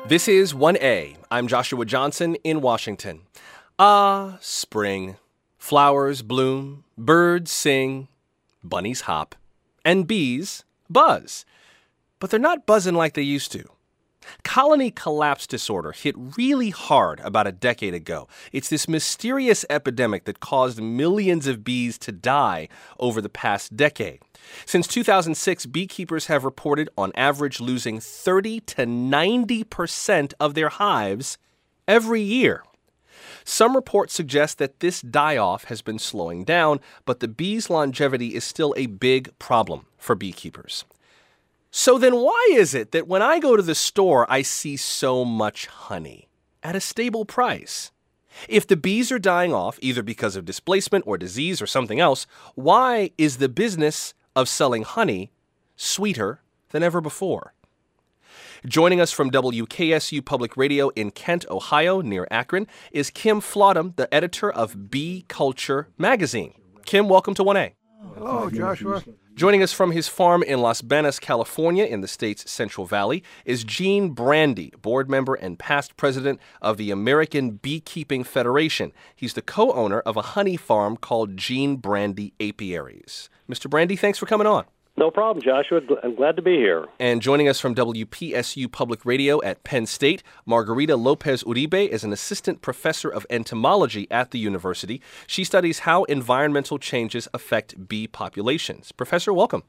This is 1A. I'm Joshua Johnson in Washington. Ah, spring. Flowers bloom, birds sing, bunnies hop, and bees buzz. But they're not buzzing like they used to. Colony collapse disorder hit really hard about a decade ago. It's this mysterious epidemic that caused millions of bees to die over the past decade. Since 2006, beekeepers have reported on average losing 30 to 90% of their hives every year. Some reports suggest that this die-off has been slowing down, but the bees' longevity is still a big problem for beekeepers. So then why is it that when I go to the store, I see so much honey at a stable price? If the bees are dying off, either because of displacement or disease or something else, why is the business of selling honey sweeter than ever before? Joining us from WKSU Public Radio in Kent, Ohio, near Akron, is Kim Flodham, the editor of Bee Culture magazine. Kim, welcome to 1A. Hello, Joshua. Joining us from his farm in Las Banas, California, in the state's Central Valley, is Gene Brandy, board member and past president of the American Beekeeping Federation. He's the co-owner of a honey farm called Gene Brandy Apiaries. Mr. Brandy, thanks for coming on. No problem, Joshua. I'm glad to be here. And joining us from WPSU Public Radio at Penn State, Margarita Lopez Uribe is an assistant professor of entomology at the university. She studies how environmental changes affect bee populations. Professor, welcome.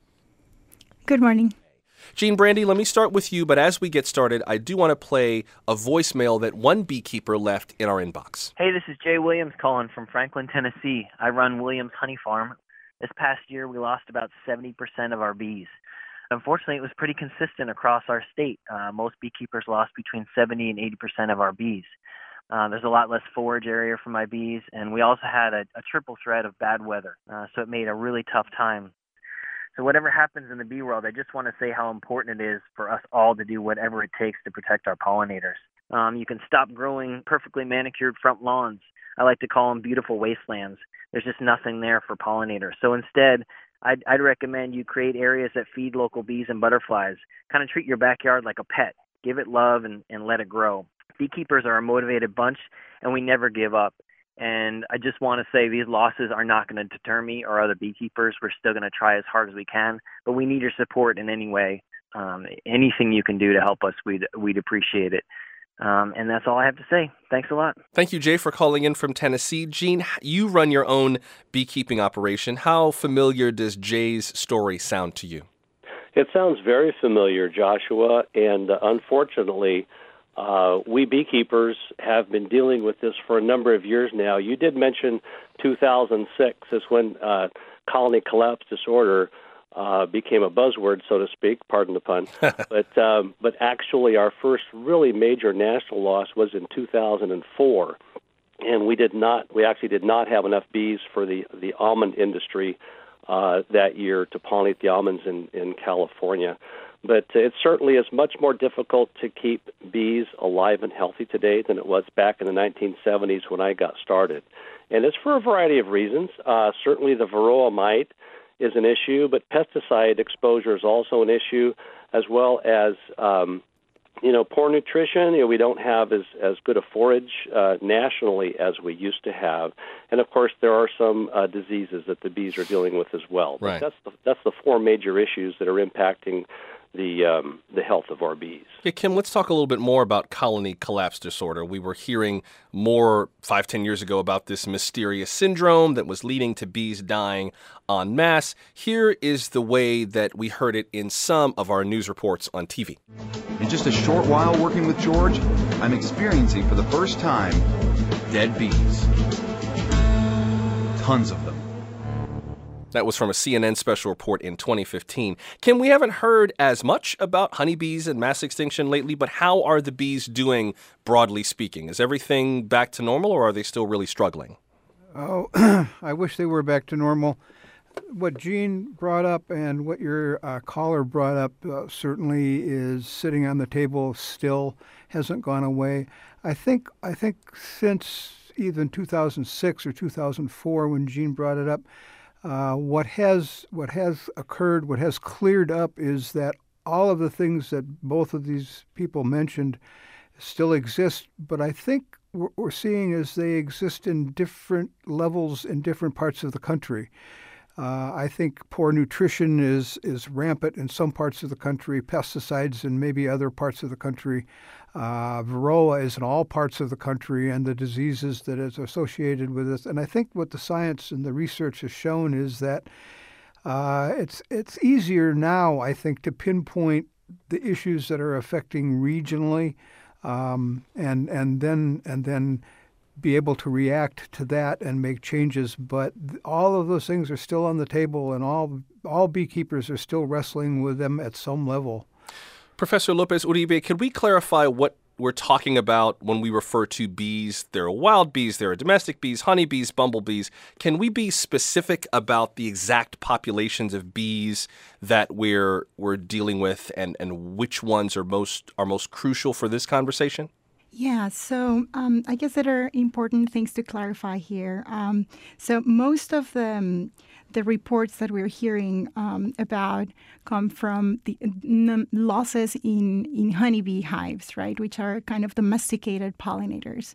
Good morning. Gene Brandy, let me start with you, but as we get started, I do want to play a voicemail that one beekeeper left in our inbox. Hey, this is Jay Williams calling from Franklin, Tennessee. I run Williams Honey Farm. This past year, we lost about 70% of our bees. Unfortunately, it was pretty consistent across our state. Most beekeepers lost between 70 and 80% of our bees. There's a lot less forage area for my bees, and we also had a triple threat of bad weather, so it made a really tough time. So whatever happens in the bee world, I just want to say how important it is for us all to do whatever it takes to protect our pollinators. You can stop growing perfectly manicured front lawns. I like to call them beautiful wastelands. There's just nothing there for pollinators. So instead, I'd recommend you create areas that feed local bees and butterflies. Kind of treat your backyard like a pet. Give it love and let it grow. Beekeepers are a motivated bunch, and we never give up. And I just want to say these losses are not going to deter me or other beekeepers. We're still going to try as hard as we can, but we need your support in any way. Anything you can do to help us, we'd appreciate it. And that's all I have to say. Thanks a lot. Thank you, Jay, for calling in from Tennessee. Gene, you run your own beekeeping operation. How familiar does Jay's story sound to you? It sounds very familiar, Joshua, and unfortunately, we beekeepers have been dealing with this for a number of years now. You did mention 2006 is when colony collapse disorder became a buzzword, so to speak, pardon the pun. But actually our first really major national loss was in 2004. And we actually did not have enough bees for the almond industry that year to pollinate the almonds in California. But it certainly is much more difficult to keep bees alive and healthy today than it was back in the 1970s when I got started. And it's for a variety of reasons. Certainly the varroa mite is an issue, but pesticide exposure is also an issue, as well as poor nutrition. We don't have as good a forage nationally as we used to have, and of course there are some diseases that the bees are dealing with as well. Right. But that's the four major issues that are impacting the health of our bees. Yeah, Kim, let's talk a little bit more about colony collapse disorder. We were hearing more 5-10 years ago about this mysterious syndrome that was leading to bees dying en masse. Here is the way that we heard it in some of our news reports on TV. In just a short while working with George, I'm experiencing for the first time dead bees. Tons of them. That was from a CNN special report in 2015. Kim, we haven't heard as much about honeybees and mass extinction lately, but how are the bees doing, broadly speaking? Is everything back to normal, or are they still really struggling? Oh, I wish they were back to normal. What Gene brought up and what your caller brought up certainly is sitting on the table still, hasn't gone away. I think since even 2006 or 2004 when Gene brought it up, what has occurred, what has cleared up is that all of the things that both of these people mentioned still exist, but I think what we're seeing is they exist in different levels in different parts of the country. I think poor nutrition is rampant in some parts of the country, pesticides in maybe other parts of the country. Varroa is in all parts of the country, and the diseases that is associated with this. And I think what the science and the research has shown is that it's easier now, I think, to pinpoint the issues that are affecting regionally, and then be able to react to that and make changes. But all of those things are still on the table, and all beekeepers are still wrestling with them at some level. Professor Lopez Uribe, could we clarify what we're talking about when we refer to bees? There are wild bees, there are domestic bees, honeybees, bumblebees. Can we be specific about the exact populations of bees that we're dealing with, and which ones are most crucial for this conversation? Yeah, so I guess there are important things to clarify here. So most of the reports that we're hearing about come from the losses in honeybee hives, right, which are kind of domesticated pollinators.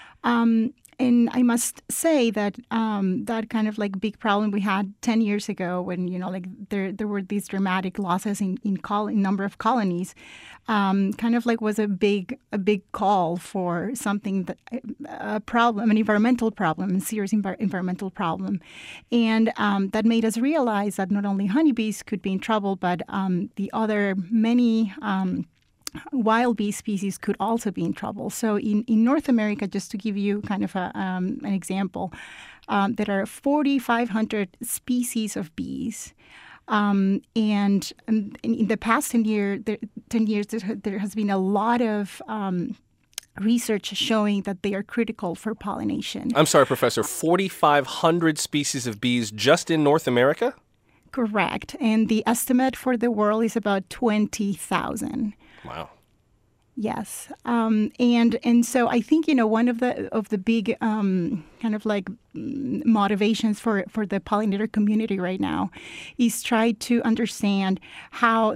And I must say that that kind of like big problem we had 10 years ago when, there were these dramatic losses in number of colonies, kind of like was a big call for something a problem, an environmental problem, a serious environmental problem. And that made us realize that not only honeybees could be in trouble, but the other many wild bee species could also be in trouble. So in North America, just to give you kind of an example, there are 4,500 species of bees. And in the past 10 years, there has been a lot of research showing that they are critical for pollination. I'm sorry, Professor, 4,500 species of bees just in North America? Correct. And the estimate for the world is about 20,000. Wow. Yes, and so I think one of the big kind of like motivations for the pollinator community right now is try to understand how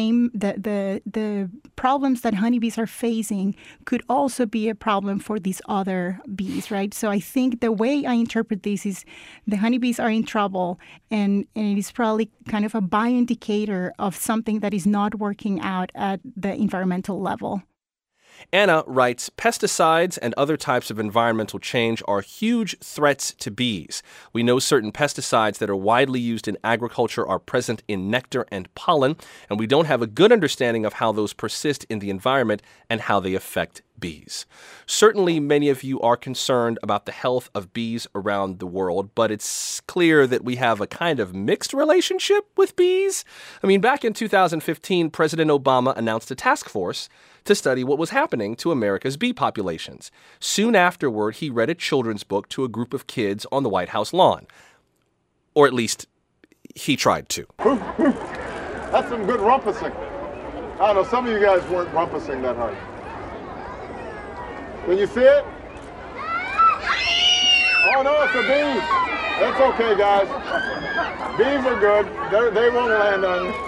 the problems that honeybees are facing could also be a problem for these other bees, right? So I think the way I interpret this is the honeybees are in trouble, and it is probably kind of a bioindicator of something that is not working out at the environmental level. Anna writes, pesticides and other types of environmental change are huge threats to bees. We know certain pesticides that are widely used in agriculture are present in nectar and pollen, and we don't have a good understanding of how those persist in the environment and how they affect bees. Certainly, many of you are concerned about the health of bees around the world, but it's clear that we have a kind of mixed relationship with bees. I mean, back in 2015, President Obama announced a task force to study what was happening to America's bee populations. Soon afterward, he read a children's book to a group of kids on the White House lawn. Or at least, he tried to. That's some good rumpusing. I know some of you guys weren't rumpusing that hard. Can you see it? Oh no, it's a bee. That's okay, guys. Bees are good. They won't land on you.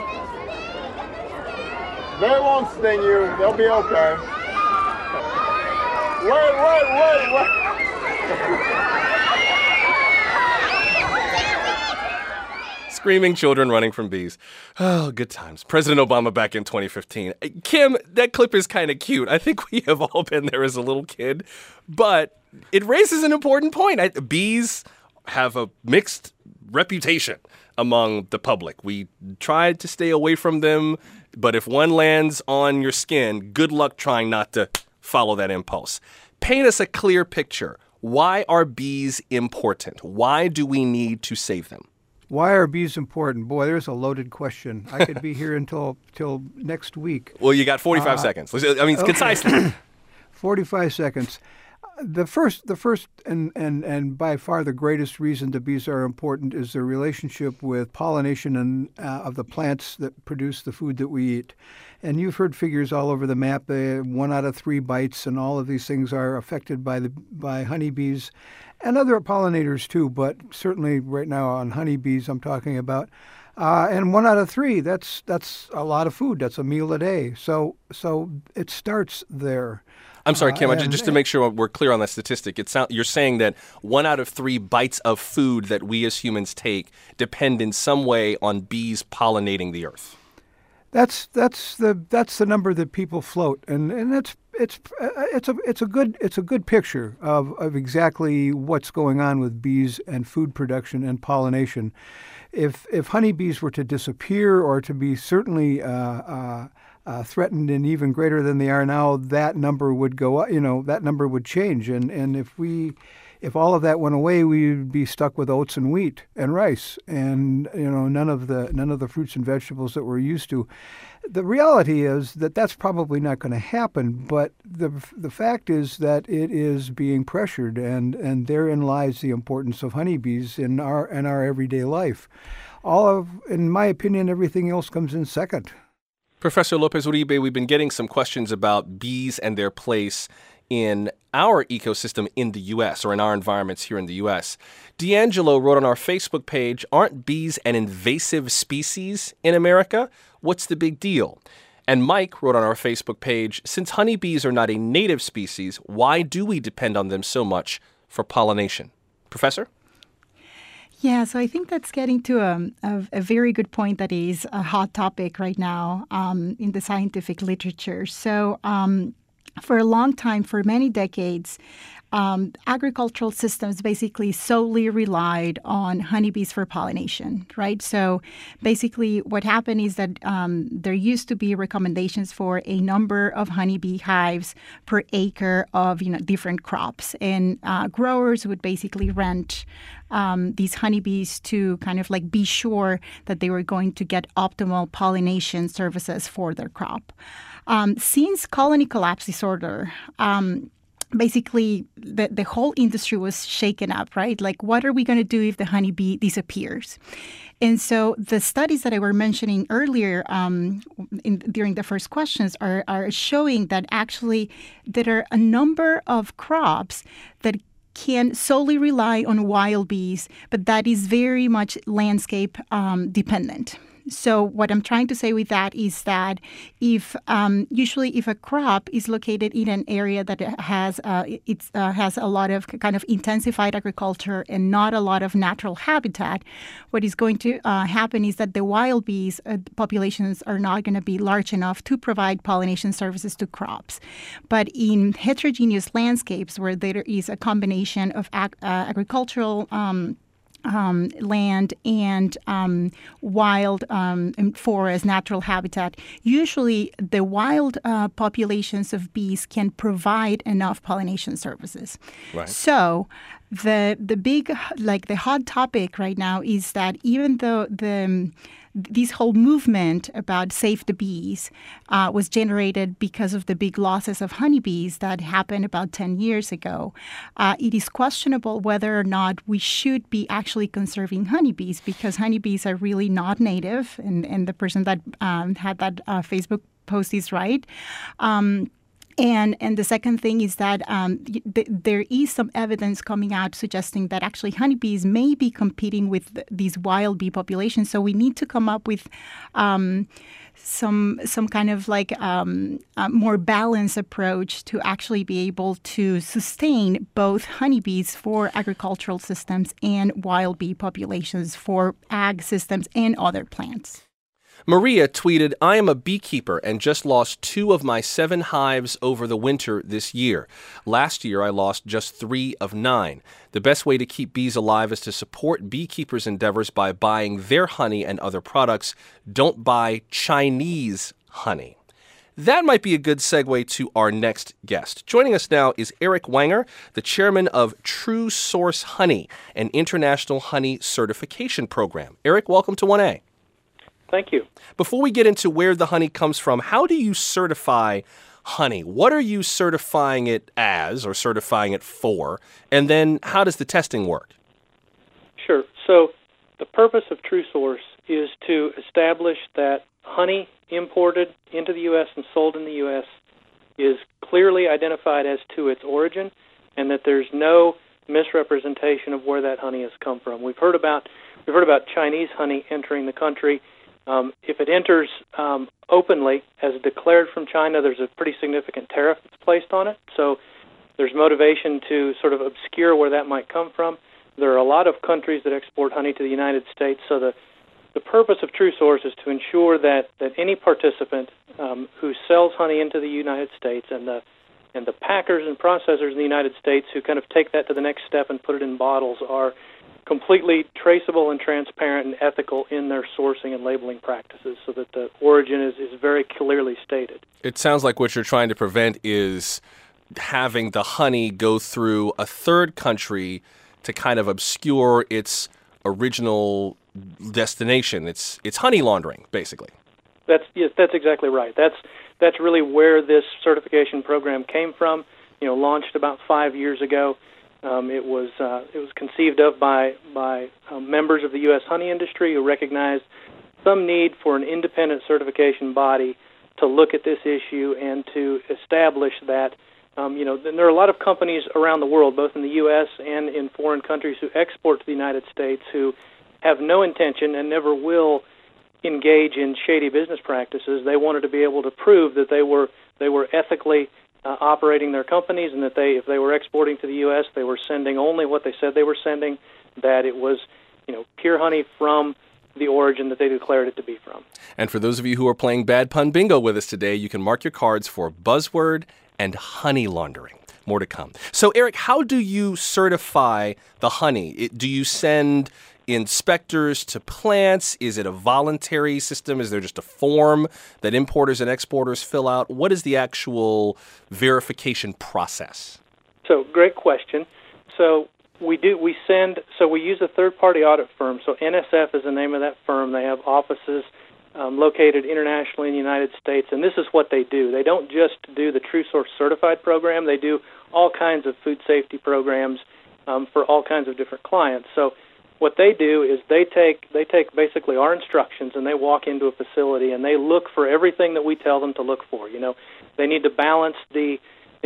They won't sting you. They'll be okay. Wait. Screaming children running from bees. Oh, good times. President Obama back in 2015. Kim, that clip is kind of cute. I think we have all been there as a little kid. But it raises an important point. Bees have a mixed reputation among the public. We try to stay away from them, but if one lands on your skin, good luck trying not to follow that impulse. Paint us a clear picture. Why are bees important? Why do we need to save them? Why are bees important? Boy, there's a loaded question. I could be here until next week. Well, you got 45 seconds. I mean, concisely. 45 seconds. The first and by far the greatest reason the bees are important is their relationship with pollination of the plants that produce the food that we eat. And you've heard figures all over the map. 1 out of 3 bites and all of these things are affected by honeybees and other pollinators too, but certainly right now on honeybees I'm talking about. And 1 out of 3, that's a lot of food. That's a meal a day. So it starts there. I'm sorry, Kim, just to make sure we're clear on that statistic, you're saying that 1 out of 3 bites of food that we as humans take depend in some way on bees pollinating the earth. That's the number that people float, and it's a good picture of exactly what's going on with bees and food production and pollination. If honeybees were to disappear or to be certainly threatened and even greater than they are now, that number would go up. That number would change, and if all of that went away, we'd be stuck with oats and wheat and rice, and none of the fruits and vegetables that we're used to. The reality is that that's probably not going to happen, but the fact is that it is being pressured, and therein lies the importance of honeybees in our everyday life. In my opinion, everything else comes in second. Professor Lopez Uribe, we've been getting some questions about bees and their place in our ecosystem in the U.S. or in our environments here in the U.S. D'Angelo wrote on our Facebook page, aren't bees an invasive species in America? What's the big deal? And Mike wrote on our Facebook page, since honeybees are not a native species, why do we depend on them so much for pollination? Professor? Yeah, so I think that's getting to a very good point that is a hot topic right now in the scientific literature. So for a long time, for many decades, agricultural systems basically solely relied on honeybees for pollination, right? So basically what happened is that there used to be recommendations for a number of honeybee hives per acre of different crops. And growers would basically rent these honeybees to kind of like be sure that they were going to get optimal pollination services for their crop. Since colony collapse disorder, basically the whole industry was shaken up, right? Like, what are we going to do if the honeybee disappears? And so the studies that I were mentioning earlier during the first questions are showing that actually there are a number of crops that can solely rely on wild bees, but that is very much landscape dependent. So what I'm trying to say with that is that if a crop is located in an area that has a lot of kind of intensified agriculture and not a lot of natural habitat, what is going to happen is that the wild bees populations are not going to be large enough to provide pollination services to crops. But in heterogeneous landscapes where there is a combination of agricultural land and wild and forest, natural habitat, usually the wild populations of bees can provide enough pollination services. Right. So the big, the hot topic right now is that even though this whole movement about save the bees was generated because of the big losses of honeybees that happened about 10 years ago, it is questionable whether or not we should be actually conserving honeybees, because honeybees are really not native, and the person that had that Facebook post is right. And the second thing is that there is some evidence coming out suggesting that actually honeybees may be competing with these wild bee populations. So we need to come up with some kind of a more balanced approach to actually be able to sustain both honeybees for agricultural systems and wild bee populations for ag systems and other plants. Maria tweeted, I am a beekeeper and just lost 2 of my 7 hives over the winter this year. Last year, I lost just 3 of 9. The best way to keep bees alive is to support beekeepers' endeavors by buying their honey and other products. Don't buy Chinese honey. That might be a good segue to our next guest. Joining us now is Eric Wanger, the chairman of True Source Honey, an international honey certification program. Eric, welcome to 1A. Thank you. Before we get into where the honey comes from, how do you certify honey? What are you certifying it as or certifying it for? And then how does the testing work? Sure. So the purpose of True Source is to establish that honey imported into the U.S. and sold in the U.S. is clearly identified as to its origin, and that there's no misrepresentation of where that honey has come from. We've heard about we've heard about Chinese honey entering the country. If it enters openly, as declared from China, there's a pretty significant tariff that's placed on it. So there's motivation to sort of obscure where that might come from. There are a lot of countries that export honey to the United States, so the purpose of TruSource is to ensure that any participant who sells honey into the United States and the packers and processors in the United States who kind of take that to the next step and put it in bottles are completely traceable and transparent and ethical in their sourcing and labeling practices so that the origin is very clearly stated. It sounds like what you're trying to prevent is having the honey go through a third country to kind of obscure its original destination. It's honey laundering, basically. That's exactly right. That's really where this certification program came from. Launched about 5 years ago. It was conceived of by members of the U.S. honey industry who recognized some need for an independent certification body to look at this issue and to establish that. There are a lot of companies around the world, both in the U.S. and in foreign countries, who export to the United States who have no intention and never will engage in shady business practices. They wanted to be able to prove that they were ethically operating their companies, and that if they were exporting to the U.S., they were sending only what they said they were sending, that it was pure honey from the origin that they declared it to be from. And for those of you who are playing Bad Pun Bingo with us today, you can mark your cards for buzzword and honey laundering. More to come. So, Eric, how do you certify the honey? Do you send inspectors to plants? Is it a voluntary system? Is there just a form that importers and exporters fill out? What is the actual verification process? So, great question. So, we use a third-party audit firm. So, NSF is the name of that firm. They have offices located internationally in the United States, and this is what they do. They don't just do the TruSource certified program. They do all kinds of food safety programs for all kinds of different clients. So what they do is they take basically our instructions, and they walk into a facility and they look for everything that we tell them to look for. They need to balance the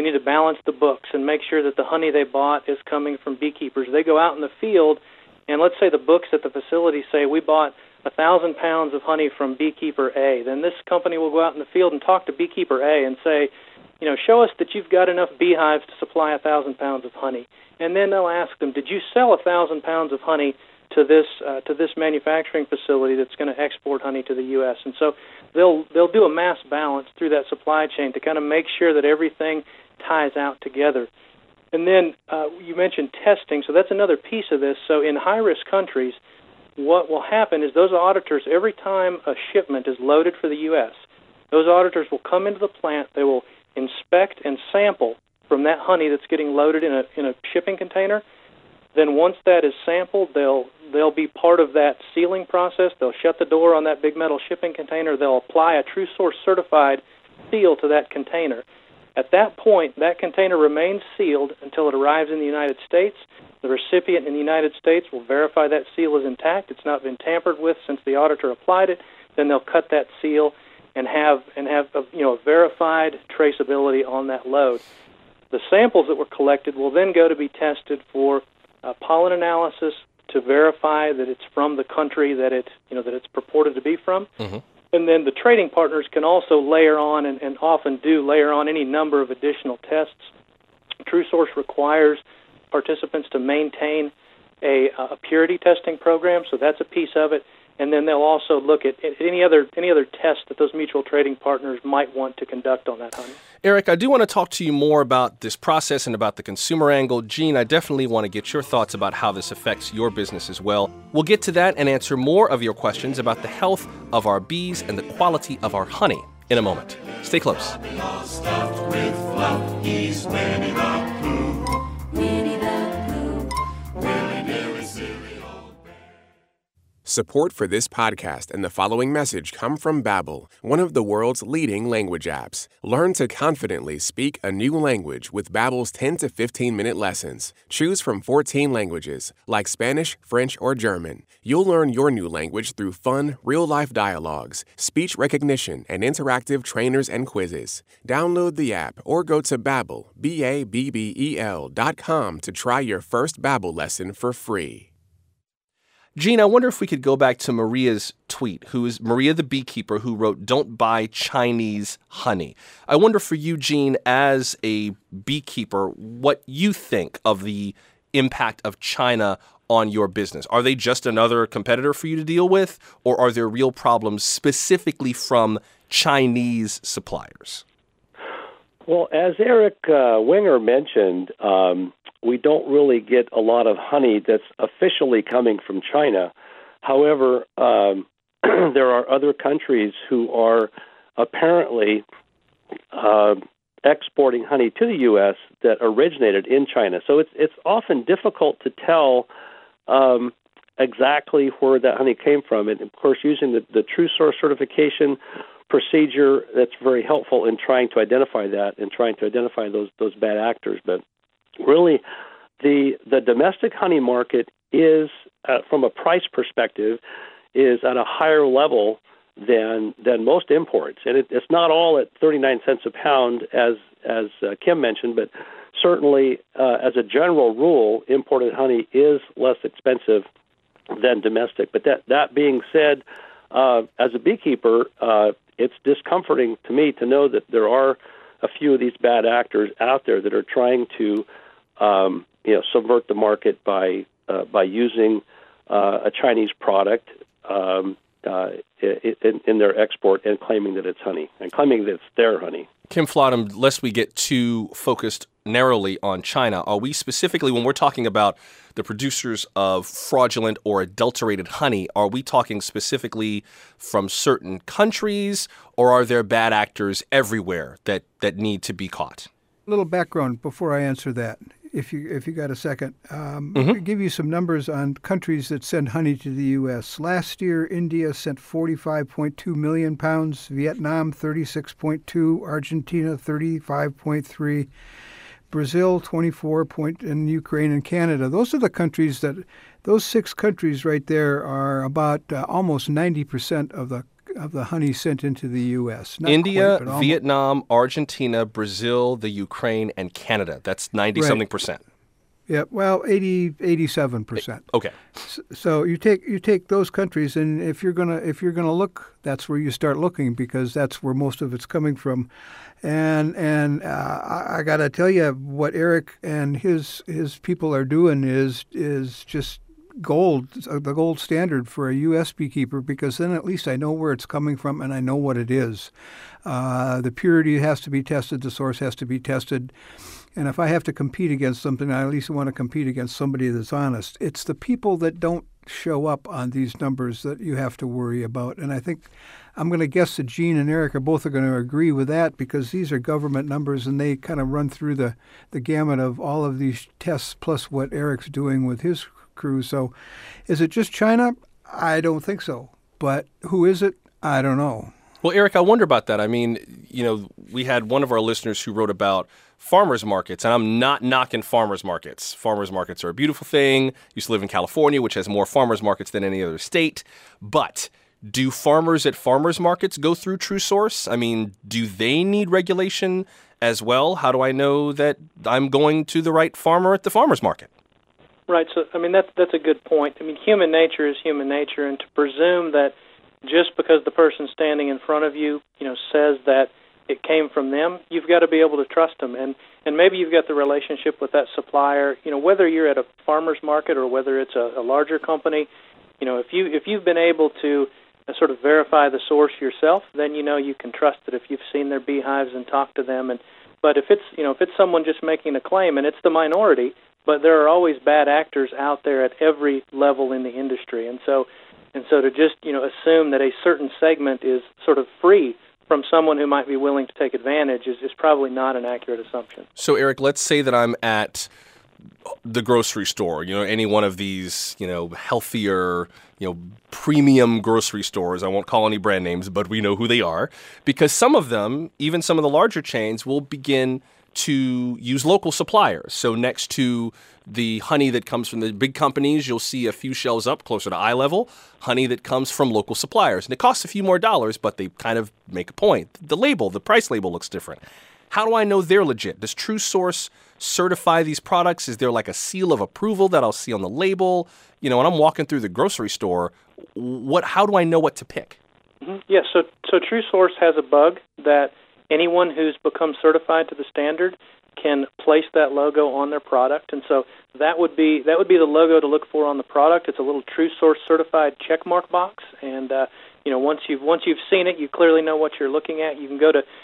books and make sure that the honey they bought is coming from beekeepers. They go out in the field, and let's say the books at the facility say we bought 1,000 pounds of honey from beekeeper A. Then this company will go out in the field and talk to beekeeper A and say, show us that you've got enough beehives to supply 1,000 pounds of honey. And then they'll ask them, did you sell 1,000 pounds of honey to this manufacturing facility that's going to export honey to the U.S.? And so they'll do a mass balance through that supply chain to kind of make sure that everything ties out together. And then you mentioned testing, so that's another piece of this. So in high-risk countries, what will happen is those auditors, every time a shipment is loaded for the U.S., those auditors will come into the plant, they will inspect and sample from that honey that's getting loaded in a shipping container. Then once that is sampled, they'll be part of that sealing process. They'll shut the door on that big metal shipping container. They'll apply a TruSource certified seal to that container. At that point, that container remains sealed until it arrives in the United States. The recipient in the United States will verify that seal is intact. It's not been tampered with since the auditor applied it. Then they'll cut that seal and have a verified traceability on that load. The samples that were collected will then go to be tested for pollen analysis to verify that it's from the country that it's purported to be from. Mm-hmm. And then the trading partners can also layer on, and often do layer on, any number of additional tests. TruSource requires participants to maintain a purity testing program, so that's a piece of it. And then they'll also look at any other tests that those mutual trading partners might want to conduct on that honey. Eric, I do want to talk to you more about this process and about the consumer angle. Gene, I definitely want to get your thoughts about how this affects your business as well. We'll get to that and answer more of your questions about the health of our bees and the quality of our honey in a moment. Stay close. Support for this podcast and the following message come from Babbel, one of the world's leading language apps. Learn to confidently speak a new language with Babbel's 10 to 15-minute lessons. Choose from 14 languages, like Spanish, French, or German. You'll learn your new language through fun, real-life dialogues, speech recognition, and interactive trainers and quizzes. Download the app or go to Babbel, BABBEL.com to try your first Babbel lesson for free. Gene, I wonder if we could go back to Maria's tweet, who is Maria the beekeeper, who wrote, "Don't buy Chinese honey." I wonder for you, Gene, as a beekeeper, what you think of the impact of China on your business. Are they just another competitor for you to deal with, or are there real problems specifically from Chinese suppliers? Well, as Eric Winger mentioned, we don't really get a lot of honey that's officially coming from China. However, there are other countries who are apparently exporting honey to the U.S. that originated in China. So it's often difficult to tell exactly where that honey came from. And, of course, using the True Source certification procedure, that's very helpful in trying to identify that and trying to identify those bad actors. But really, the domestic honey market is, from a price perspective, is at a higher level than most imports. And it's not all at 39 cents a pound, as Kim mentioned, but certainly, as a general rule, imported honey is less expensive than domestic. But that being said, as a beekeeper, it's discomforting to me to know that there are a few of these bad actors out there that are trying to, subvert the market by using a Chinese product in their export and claiming that it's honey and claiming that it's their honey. Kim Flodham, lest we get too focused narrowly on China, are we specifically, when we're talking about the producers of fraudulent or adulterated honey, are we talking specifically from certain countries, or are there bad actors everywhere that need to be caught? A little background before I answer that, if you got a second. I'll give you some numbers on countries that send honey to the U.S. Last year, India sent 45.2 million pounds, Vietnam 36.2, Argentina 35.3, Brazil 24, and Ukraine and Canada. Those are the countries those 6 countries right there are about almost 90% of the honey sent into the U.S. Not India, quite, Vietnam, Argentina, Brazil, the Ukraine, and Canada. That's 90-something percent. Yeah, well, 87%. Okay. So you take those countries, and if you're gonna look, that's where you start looking, because that's where most of it's coming from. And I gotta tell you, what Eric and his people are doing is just the gold standard for a U.S. beekeeper, because then at least I know where it's coming from and I know what it is. The purity has to be tested. The source has to be tested. And if I have to compete against something, I at least want to compete against somebody that's honest. It's the people that don't show up on these numbers that you have to worry about. And I think I'm going to guess that Gene and Eric are both going to agree with that, because these are government numbers and they kind of run through the gamut of all of these tests plus what Eric's doing with his crew. So is it just China? I don't think so. But who is it? I don't know. Well, Eric, I wonder about that. I mean, we had one of our listeners who wrote about farmers markets, and I'm not knocking farmers markets. Farmers markets are a beautiful thing. Used to live in California, which has more farmers markets than any other state. But do farmers at farmers markets go through True Source? I mean, do they need regulation as well? How do I know that I'm going to the right farmer at the farmers market? Right. So, I mean, that's a good point. I mean, human nature is human nature, and to presume that just because the person standing in front of you, says that it came from them, you've got to be able to trust them. And maybe you've got the relationship with that supplier, whether you're at a farmer's market or whether it's a larger company, if you've been able to sort of verify the source yourself, then you can trust it if you've seen their beehives and talked to them. But if it's someone just making a claim, and it's the minority, but there are always bad actors out there at every level in the industry. And so to just, assume that a certain segment is sort of free from someone who might be willing to take advantage is probably not an accurate assumption. So, Eric, let's say that I'm at the grocery store, any one of these, healthier, premium grocery stores. I won't call any brand names, but we know who they are, because some of them, even some of the larger chains, will begin to use local suppliers. So next to the honey that comes from the big companies, you'll see a few shelves up closer to eye level, honey that comes from local suppliers. And it costs a few more dollars, but they kind of make a point. The price label looks different. How do I know they're legit? Does True Source certify these products? Is there like a seal of approval that I'll see on the label? You know, when I'm walking through the grocery store, how do I know what to pick? Mm-hmm. Yeah, so TrueSource has a bug that anyone who's become certified to the standard can place that logo on their product, and so that would be the logo to look for on the product. It's a little TrueSource certified checkmark box, and once you've seen it, you clearly know what you're looking at. You can go to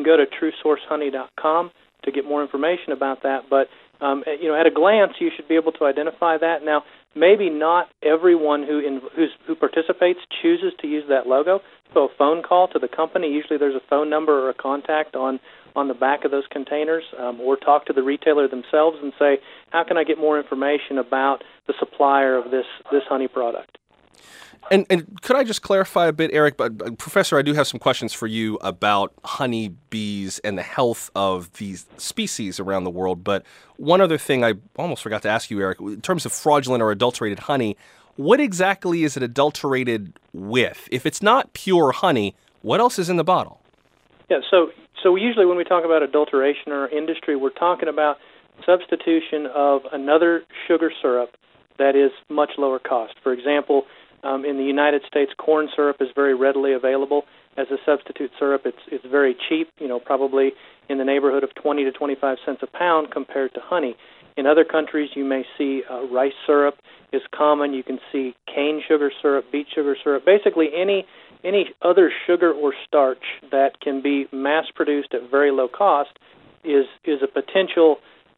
TrueSourceHoney.com to get more information about that. But at a glance, you should be able to identify that. Now, maybe not everyone who participates chooses to use that logo. So a phone call to the company. Usually, there's a phone number or a contact on the back of those containers, or talk to the retailer themselves and say, how can I get more information about the supplier of this honey product? And could I just clarify a bit, Eric? But Professor, I do have some questions for you about honeybees and the health of these species around the world. But one other thing I almost forgot to ask you, Eric, in terms of fraudulent or adulterated honey, what exactly is it adulterated with? If it's not pure honey, what else is in the bottle? Yeah, so usually when we talk about adulteration in our industry, we're talking about substitution of another sugar syrup that is much lower cost. For example, in the United States, corn syrup is very readily available as a substitute syrup. It's very cheap, probably in the neighborhood of 20 to 25 cents a pound compared to honey. In other countries, you may see rice syrup is common. You can see cane sugar syrup, beet sugar syrup, basically any other sugar or starch that can be mass-produced at very low cost is a potential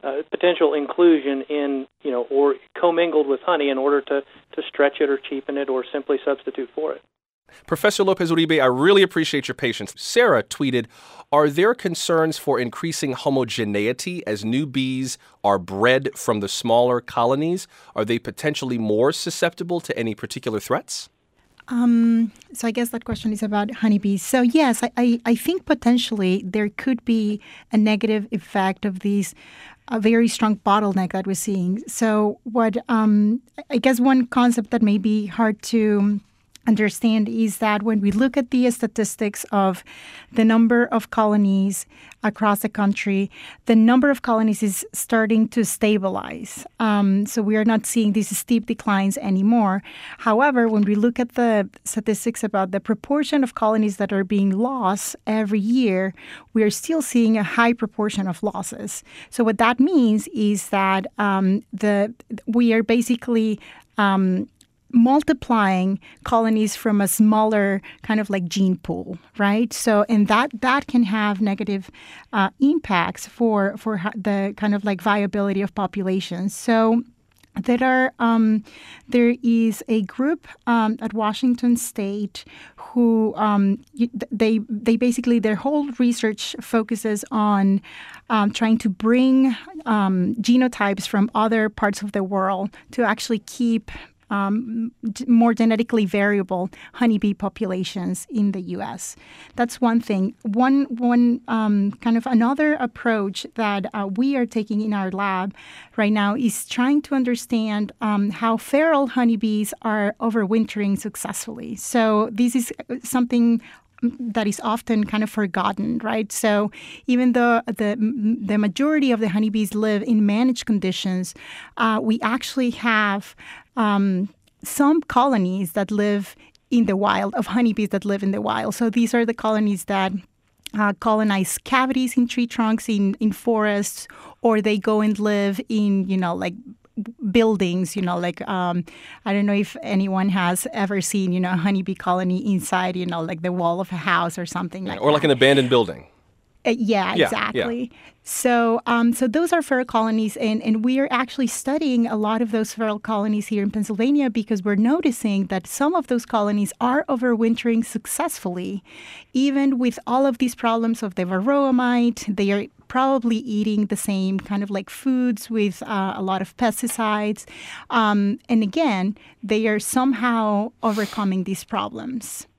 inclusion in, or commingled with honey in order to stretch it or cheapen it or simply substitute for it. Professor Lopez Uribe, I really appreciate your patience. Sarah tweeted, are there concerns for increasing homogeneity as new bees are bred from the smaller colonies? Are they potentially more susceptible to any particular threats? So I guess that question is about honeybees. So yes, I think potentially there could be a negative effect of these a very strong bottleneck that we're seeing. So what I guess one concept that may be hard to understand is that when we look at the statistics of the number of colonies across the country, the number of colonies is starting to stabilize. So we are not seeing these steep declines anymore. However, when we look at the statistics about the proportion of colonies that are being lost every year, we are still seeing a high proportion of losses. So what that means is that we are basically multiplying colonies from a smaller kind of like gene pool, right? So, and that can have negative impacts for the kind of like viability of populations. So there is a group at Washington State who they basically their whole research focuses on trying to bring genotypes from other parts of the world to actually keep more genetically variable honeybee populations in the U.S. That's one thing. One kind of another approach that we are taking in our lab right now is trying to understand how feral honeybees are overwintering successfully. So this is something that is often kind of forgotten, right? So even though the majority of the honeybees live in managed conditions, we actually have some colonies that live in the wild, of honeybees that live in the wild. So these are the colonies that colonize cavities in tree trunks in forests, or they go and live in, like buildings, I don't know if anyone has ever seen, a honeybee colony inside, like the wall of a house or something like that. Or like an abandoned building. Yeah, exactly. Yeah. So those are feral colonies, and we are actually studying a lot of those feral colonies here in Pennsylvania because we're noticing that some of those colonies are overwintering successfully. Even with all of these problems of the varroa mite, they are probably eating the same kind of like foods with a lot of pesticides. And again, they are somehow overcoming these problems.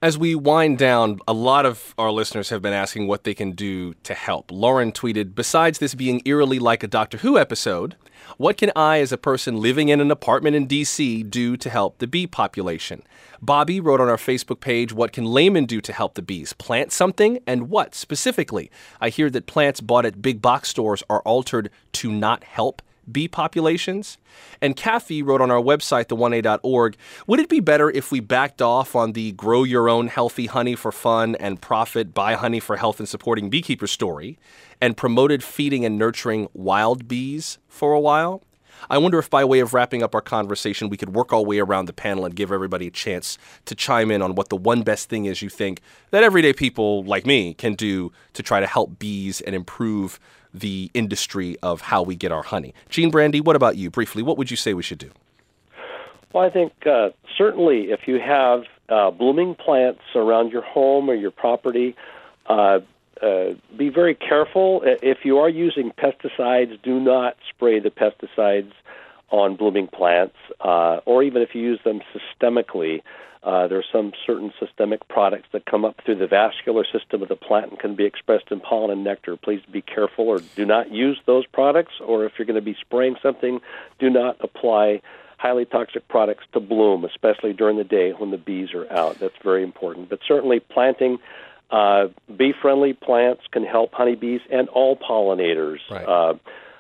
As we wind down, a lot of our listeners have been asking what they can do to help. Lauren tweeted, besides this being eerily like a Doctor Who episode, what can I, as a person living in an apartment in D.C., do to help the bee population? Bobby wrote on our Facebook page, what can laymen do to help the bees? Plant something, and what specifically? I hear that plants bought at big box stores are altered to not help bee populations. And Kathy wrote on our website, the1a.org, would it be better if we backed off on the grow your own healthy honey for fun and profit, buy honey for health and supporting beekeeper story, and promoted feeding and nurturing wild bees for a while? I wonder if by way of wrapping up our conversation, we could work our way around the panel and give everybody a chance to chime in on what the one best thing is you think that everyday people like me can do to try to help bees and improve the industry of how we get our honey. Gene Brandy, what about you? Briefly, what would you say we should do? Well, I think certainly if you have blooming plants around your home or your property, be very careful. If you are using pesticides, do not spray the pesticides on blooming plants, or even if you use them systemically. There are some certain systemic products that come up through the vascular system of the plant and can be expressed in pollen and nectar. Please be careful, or do not use those products. Or if you're going to be spraying something, do not apply highly toxic products to bloom, especially during the day when the bees are out. That's very important. But certainly planting bee-friendly plants can help honeybees and all pollinators. Right.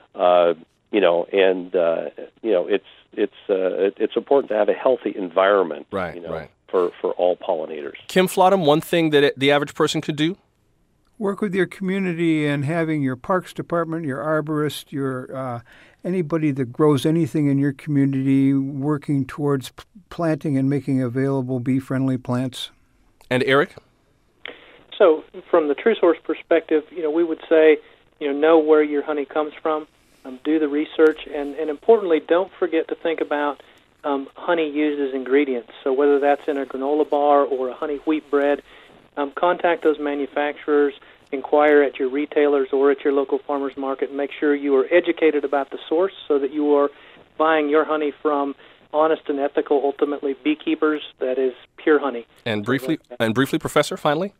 It's important to have a healthy environment. Right. For all pollinators. Kim Flottam, one thing that the average person could do? Work with your community and having your parks department, your arborist, your anybody that grows anything in your community working towards planting and making available bee-friendly plants. And Eric? So from the True Source perspective, we would say, know where your honey comes from, do the research, and importantly, don't forget to think about honey used as ingredients. So whether that's in a granola bar or a honey wheat bread, contact those manufacturers, inquire at your retailers or at your local farmers market, and make sure you are educated about the source so that you are buying your honey from honest and ethical, ultimately, beekeepers, that is pure honey. And briefly, Professor, finally?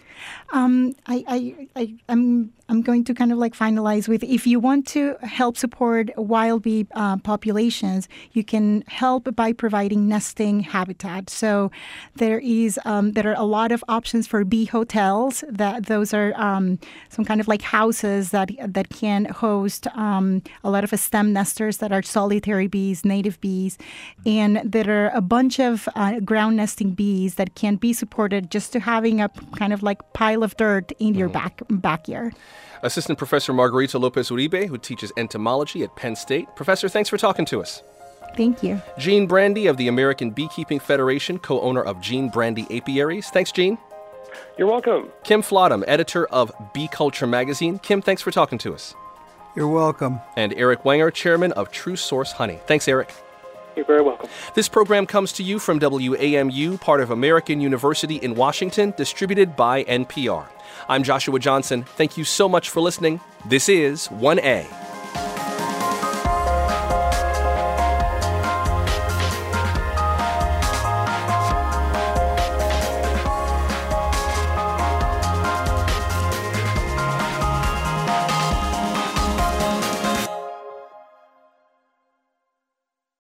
I'm going to kind of like finalize with, if you want to help support wild bee populations, you can help by providing nesting habitat. So there are a lot of options for bee hotels. Those are some kind of like houses that can host a lot of stem nesters that are solitary bees, native bees, and there are a bunch of ground nesting bees that can be supported just to having a kind of like pile of dirt in your backyard. Assistant Professor Margarita Lopez Uribe, who teaches entomology at Penn State. Professor, thanks for talking to us. Thank you. Gene Brandy of the American Beekeeping Federation, co-owner of Gene Brandy Apiaries. Thanks, Gene. You're welcome. Kim Flottam, editor of Bee Culture Magazine. Kim, thanks for talking to us. You're welcome. And Eric Wenger, chairman of True Source Honey. Thanks, Eric. You're very welcome. This program comes to you from WAMU, part of American University in Washington, distributed by NPR. I'm Joshua Johnson. Thank you so much for listening. This is 1A.